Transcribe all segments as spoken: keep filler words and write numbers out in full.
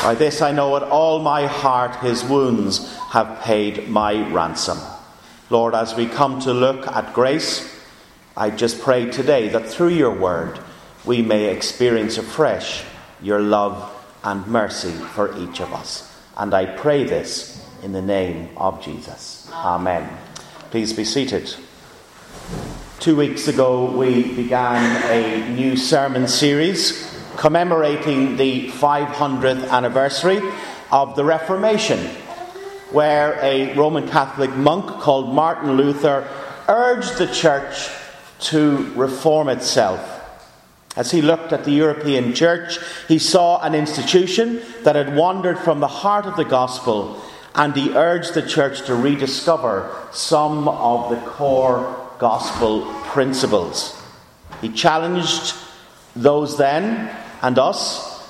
By this I know with all my heart his wounds have paid my ransom. Lord, as we come to look at grace, I just pray today that through your word we may experience afresh your love and mercy for each of us. And I pray this in the name of Jesus. Amen. Please be seated. Two weeks ago we began a new sermon series commemorating the five hundredth anniversary of the Reformation, where a Roman Catholic monk called Martin Luther urged the church to reform itself. As he looked at the European church, he saw an institution that had wandered from the heart of the gospel, and he urged the church to rediscover some of the core gospel principles. He challenged those then and us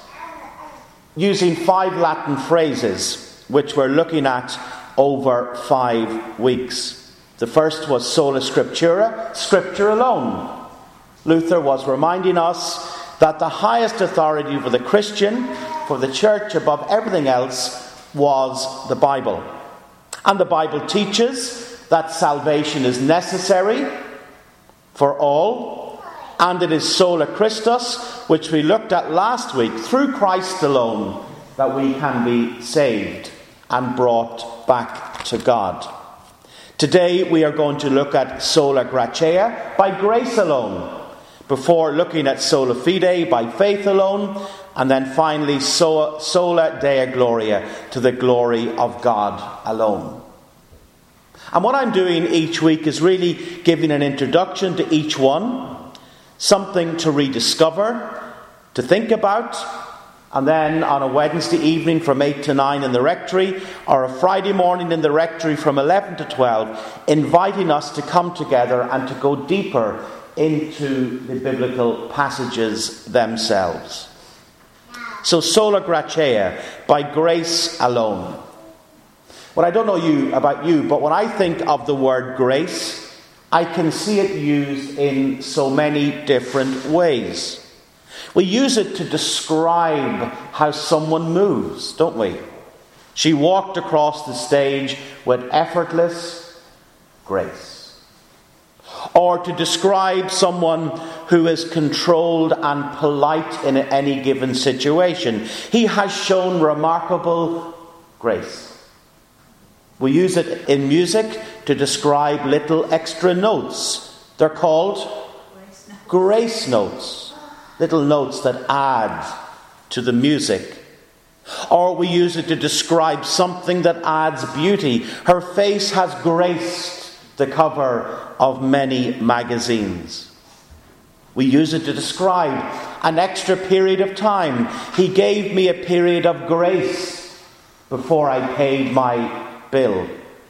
using five Latin phrases which we're looking at over five weeks. The first was sola scriptura, scripture alone. Luther was reminding us that the highest authority for the Christian, for the church above everything else, was the Bible. And the Bible teaches that salvation is necessary for all, and it is sola Christus, which we looked at last week, through Christ alone, that we can be saved and brought back to God. Today we are going to look at sola gratia, by grace alone, before looking at sola fide, by faith alone, and then finally sola, sola dea gloria, to the glory of God alone. And what I'm doing each week is really giving an introduction to each one, something to rediscover, to think about, and then on a Wednesday evening from eight to nine in the rectory, or a Friday morning in the rectory from eleven to twelve, inviting us to come together and to go deeper into the biblical passages themselves. So sola gratia, by grace alone. Well, I don't know you about you, but when I think of the word grace, I can see it used in so many different ways. We use it to describe how someone moves, don't we? She walked across the stage with effortless grace. Or to describe someone who is controlled and polite in any given situation. He has shown remarkable grace. We use it in music to describe little extra notes. They're called grace notes. Grace notes. Little notes that add to the music. Or we use it to describe something that adds beauty. Her face has graced the cover of many magazines. We use it to describe an extra period of time. He gave me a period of grace before I paid my bill.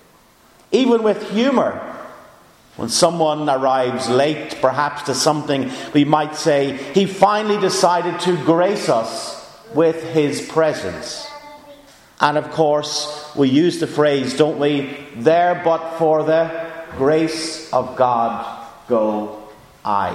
Even with humour, when someone arrives late, perhaps to something, we might say, he finally decided to grace us with his presence. And of course, we use the phrase, don't we? There but for the grace of God go I.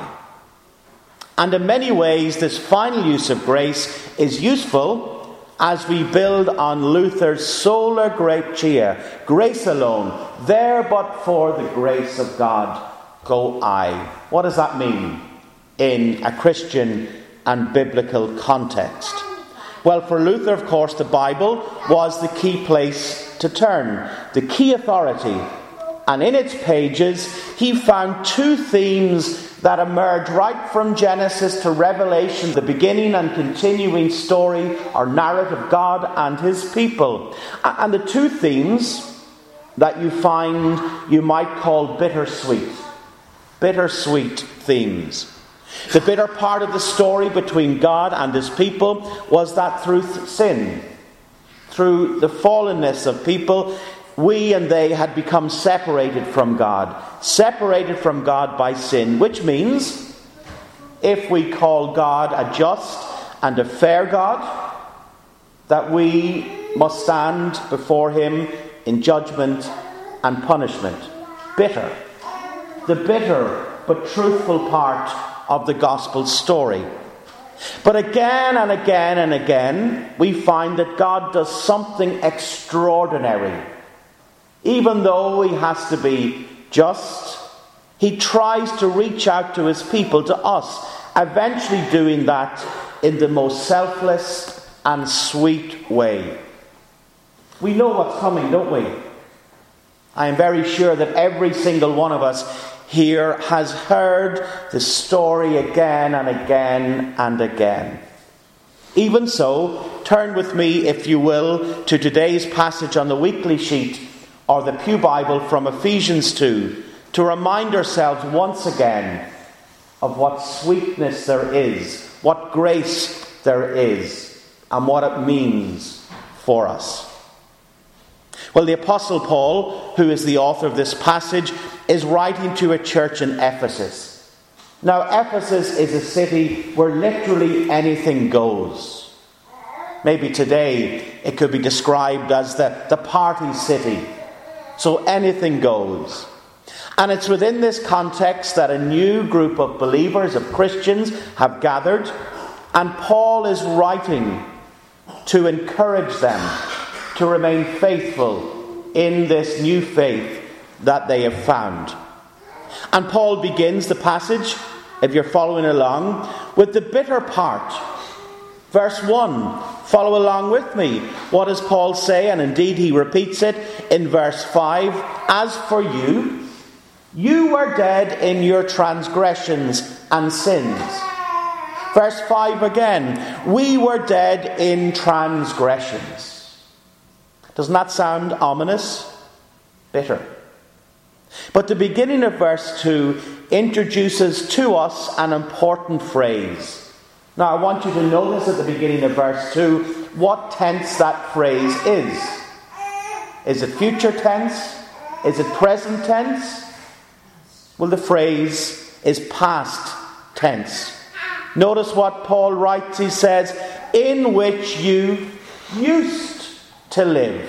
And in many ways, this final use of grace is useful as we build on Luther's sola gratia, grace alone, there but for the grace of God go I. What does that mean in a Christian and biblical context? Well, for Luther, of course, the Bible was the key place to turn, the key authority. And in its pages, he found two themes that emerge right from Genesis to Revelation, the beginning and continuing story or narrative of God and his people. And the two themes that you find you might call bittersweet. Bittersweet themes. The bitter part of the story between God and his people was that through sin, through the fallenness of people, we and they had become separated from God. Separated from God by sin, which means if we call God a just and a fair God, that we must stand before him in judgment and punishment. Bitter. The bitter but truthful part of the gospel story. But again and again and again, we find that God does something extraordinary. Even though he has to be just, he tries to reach out to his people, to us, eventually doing that in the most selfless and sweet way. We know what's coming, don't we? I am very sure that every single one of us here has heard the story again and again and again. Even so, turn with me, if you will, to today's passage on the weekly sheet or the Pew Bible from Ephesians two, to remind ourselves once again of what sweetness there is, what grace there is, and what it means for us. Well, the Apostle Paul, who is the author of this passage, is writing to a church in Ephesus. Now, Ephesus is a city where literally anything goes. Maybe today it could be described as the, the party city. So anything goes. And it's within this context that a new group of believers, of Christians, have gathered. And Paul is writing to encourage them to remain faithful in this new faith that they have found. And Paul begins the passage, if you're following along, with the bitter part. Verse one. Follow along with me. What does Paul say? And indeed he repeats it in verse five. As for you, you were dead in your transgressions and sins. Verse five again. We were dead in transgressions. Doesn't that sound ominous? Bitter. But the beginning of verse two introduces to us an important phrase. Now I want you to notice at the beginning of verse two what tense that phrase is. Is it future tense? Is it present tense? Well, the phrase is past tense. Notice what Paul writes. He says, in which you used to live.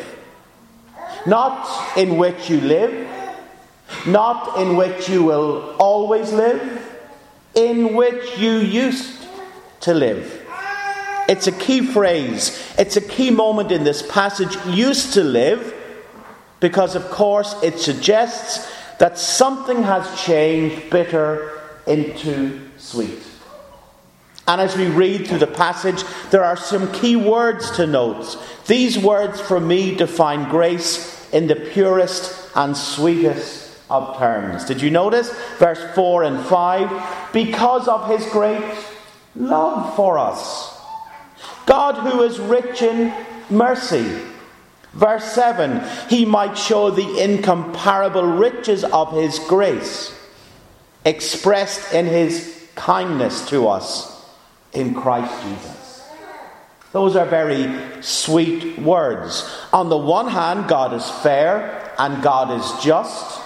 Not in which you live. Not in which you will always live. In which you used to live. It's a key phrase. It's a key moment in this passage. Used to live. Because of course it suggests that something has changed bitter into sweet. And as we read through the passage, there are some key words to note. These words for me define grace in the purest and sweetest of terms. Did you notice? Verse four and five. Because of his great love for us. God who is rich in mercy. Verse seven. He might show the incomparable riches of his grace, expressed in his kindness to us in Christ Jesus. Those are very sweet words. On the one hand, God is fair and God is just.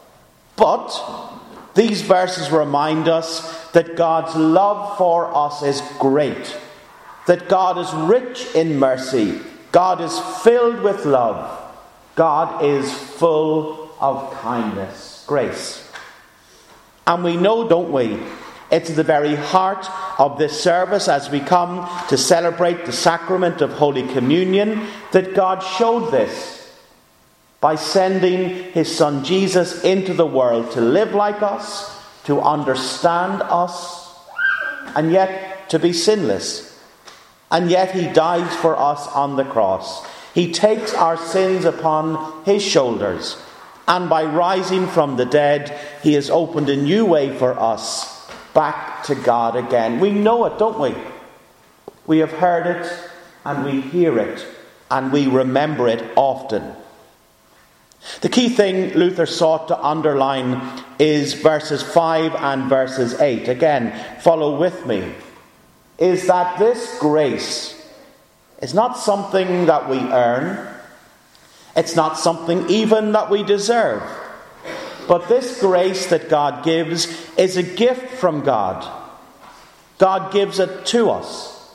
But these verses remind us that God's love for us is great. That God is rich in mercy. God is filled with love. God is full of kindness, grace. And we know, don't we, it's the very heart of this service as we come to celebrate the sacrament of Holy Communion that God showed this by sending his Son Jesus into the world to live like us, to understand us, and yet to be sinless. And yet he dies for us on the cross. He takes our sins upon his shoulders, and by rising from the dead, he has opened a new way for us back to God again. We know it, don't we? We have heard it, and we hear it, and we remember it often. The key thing Luther sought to underline is verses five and verses eight. Again, follow with me. Is that this grace is not something that we earn. It's not something even that we deserve. But this grace that God gives is a gift from God. God gives it to us.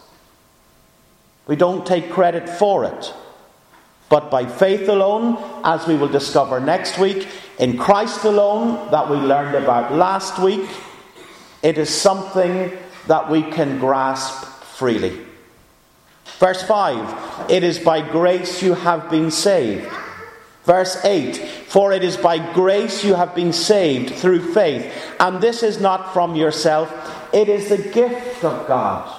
We don't take credit for it. But by faith alone, as we will discover next week, in Christ alone, that we learned about last week, it is something that we can grasp freely. Verse five, it is by grace you have been saved. Verse eight, for it is by grace you have been saved through faith, and this is not from yourself, it is the gift of God.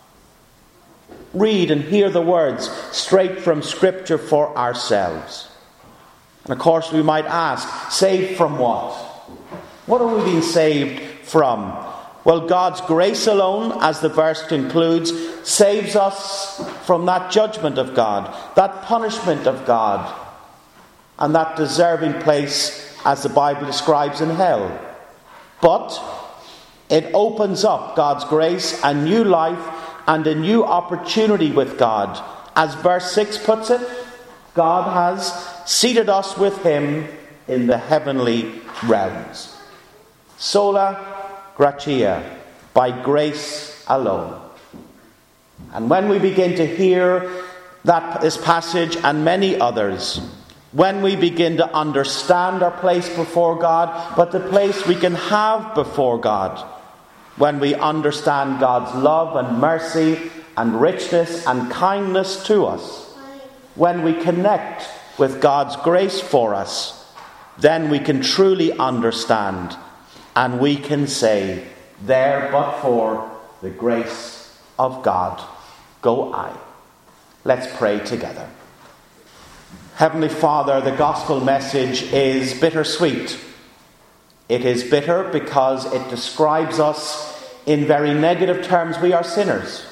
Read and hear the words straight from Scripture for ourselves. And of course we might ask, saved from what? What are we being saved from? Well, God's grace alone, as the verse concludes, saves us from that judgment of God, that punishment of God, and that deserving place, as the Bible describes, in hell. But it opens up God's grace, a new life, and a new opportunity with God. As verse six puts it, God has seated us with him in the heavenly realms. Sola gratia, by grace alone. And when we begin to hear that this passage and many others, when we begin to understand our place before God, but the place we can have before God, when we understand God's love and mercy and richness and kindness to us, when we connect with God's grace for us, then we can truly understand, and we can say, there but for the grace of God go I. Let's pray together. Heavenly Father, the gospel message is bittersweet. It is bitter because it describes us in very negative terms. We are sinners.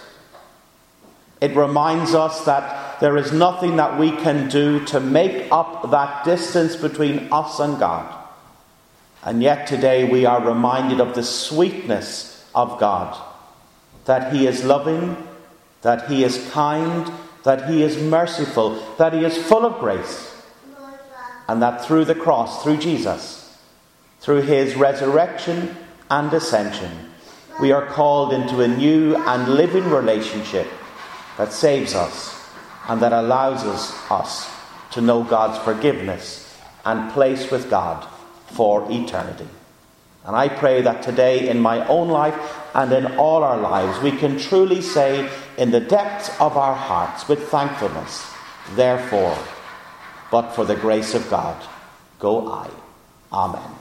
It reminds us that there is nothing that we can do to make up that distance between us and God. And yet today we are reminded of the sweetness of God, that he is loving, that he is kind, that he is merciful, that he is full of grace, and that through the cross, through Jesus, through his resurrection and ascension, we are called into a new and living relationship that saves us and that allows us, us to know God's forgiveness and place with God for eternity. And I pray that today in my own life and in all our lives, we can truly say in the depths of our hearts with thankfulness, therefore, but for the grace of God, go I. Amen.